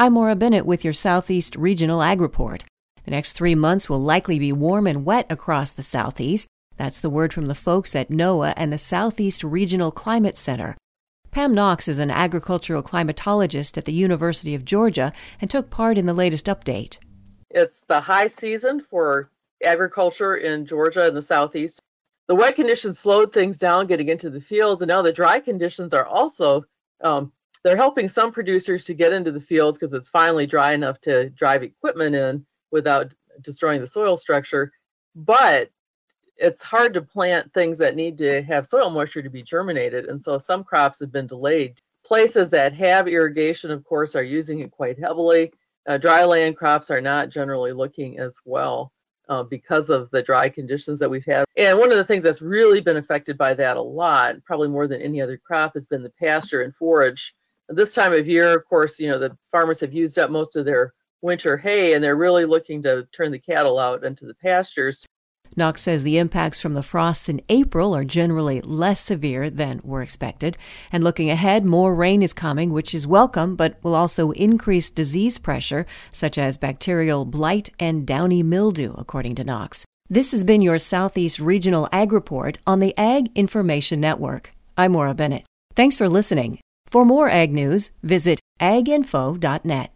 I'm Maura Bennett with your Southeast Regional Ag Report. The next 3 months will likely be warm and wet across the Southeast. That's the word from the folks at NOAA and the Southeast Regional Climate Center. Pam Knox is an agricultural climatologist at the University of Georgia and took part in the latest update. It's the high season for agriculture in Georgia and the Southeast. The wet conditions slowed things down getting into the fields, and now the dry conditions are also they're helping some producers to get into the fields because it's finally dry enough to drive equipment in without destroying the soil structure. But it's hard to plant things that need to have soil moisture to be germinated, and so some crops have been delayed. Places that have irrigation, of course, are using it quite heavily. Dry land crops are not generally looking as well because of the dry conditions that we've had. And one of the things that's really been affected by that a lot, probably more than any other crop, has been the pasture and forage. This time of year, of course, the farmers have used up most of their winter hay, and they're really looking to turn the cattle out into the pastures. Knox says the impacts from the frosts in April are generally less severe than were expected. And looking ahead, more rain is coming, which is welcome, but will also increase disease pressure, such as bacterial blight and downy mildew, according to Knox. This has been your Southeast Regional Ag Report on the Ag Information Network. I'm Maura Bennett. Thanks for listening. For more ag news, visit aginfo.net.